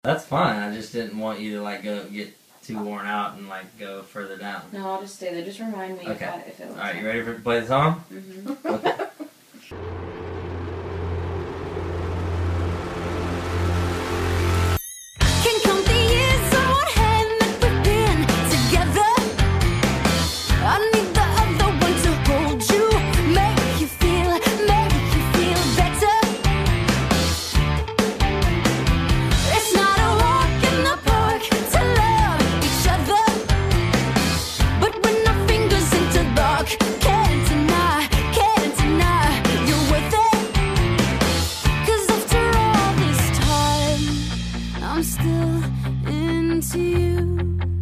That's fine. I just didn't want you to like get too worn out and like go further down. No, I'll just stay there. Just remind me Okay. if it was. All right, you ready to play the song? Mm-hmm. Okay. I'm still into you.